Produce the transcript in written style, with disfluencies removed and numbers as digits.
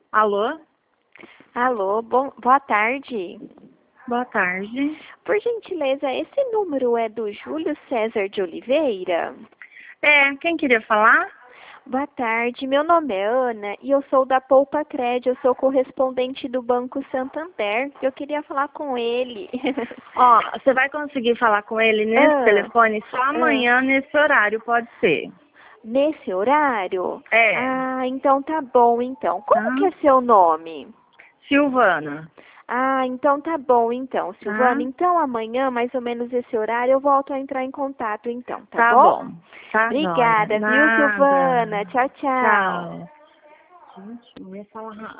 Alô? Alô, boa tarde. Boa tarde. Por gentileza, esse número é do Júlio César de Oliveira? Quem queria falar? Boa tarde, meu nome é Ana e eu sou da Poupa Cred, eu sou correspondente do Banco Santander. Eu queria falar com ele. Ó, você vai conseguir falar com ele nesse telefone só amanhã nesse horário, pode ser? Nesse horário? É. Ah, então tá bom, então. Como Tá? que é seu nome? Silvana. Ah, então tá bom, então, Tá? Silvana. Então amanhã, mais ou menos esse horário, eu volto a entrar em contato, então, tá Tá bom? bom. Tá jóia. Obrigada, viu, Nada. Silvana? Tchau, tchau. Tchau. Gente, não ia falar.